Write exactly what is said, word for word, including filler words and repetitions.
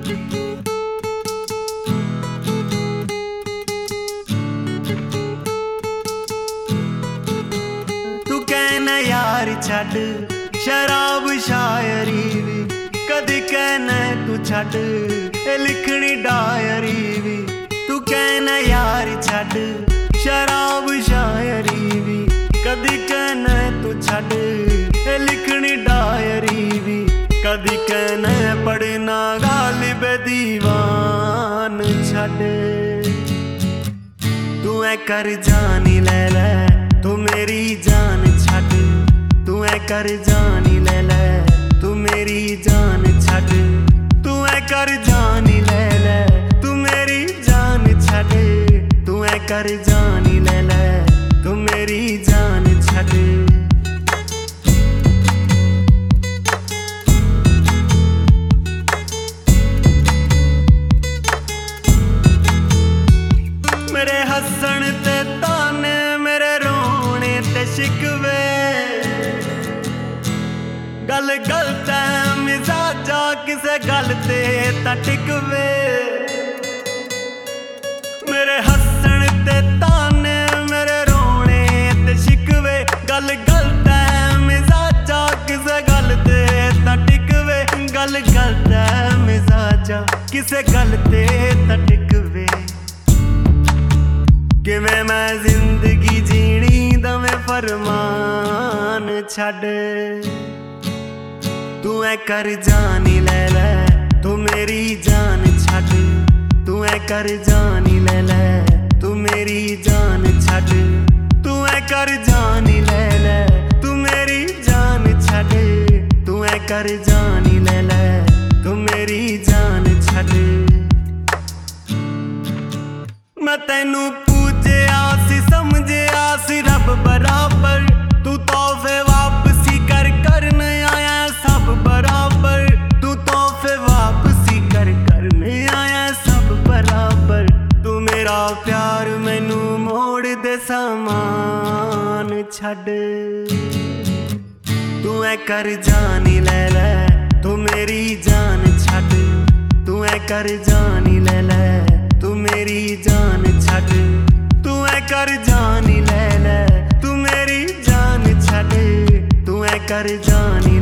तू कहना यार छड्ड शराब शायरी भी, कदी कहना तू छड्ड ए लिखनी डायरी भी। तू कहना यार छड्ड शराब शायरी भी, कदी कहना तू छड्ड ए लिखनी डायरी भी। कदी कहना पढ़ना गालिब दीवान छड्ड। तू ऐ कर जानी ले ले तू मेरी जान छड्ड। तू ऐ कर जानी ले ले तू मेरी जान छड्ड। तू ऐ कर जानी ले ले तू मेरी जान छड्ड। तू ऐ कर जानी ले ले तू मेरी जान छड्ड। मेरे हसन ते ताने मेरे रोने ते शिकवे, गल गलत है मिजाजा किसे गल ते तां टिकवे। मेरे हसन ते ताने मेरे रोने ते शिकवे, गल गलत है मिजाजा किसे गल ते तां टिकवे। गल गलत है मिजाजा किसे गल ते तां टिकवे। किवें मैं जिंदगी जीनी दवें फरमान छड्ड। तू ऐ कर जानी ले ले तू मेरी जान छड्ड। तू ऐ कर जानी ले ले तू मेरी जान छड्ड। तू ऐ कर जानी ले ले तू मेरी जान छड्ड। तू ऐ कर जानी ले ले तू मेरी जान छड्ड। मैं तैनू पूजया सी समझया सी रब बराबर, तू तोहफे वापसी कर करन आया सब बराबर। तू तोहफे वापसी कर करन आया सब बराबर। तू मेरा प्यार मैनू मोड़ दे समान छड्ड। तू ऐ कर जानी ले ले तू मेरी जान छड्ड। तू ऐ कर जानी ले ले तू मेरी जान छड्ड। तू ऐ कर जानी ले ले तू मेरी जान छड्ड। तू ऐ कर जानी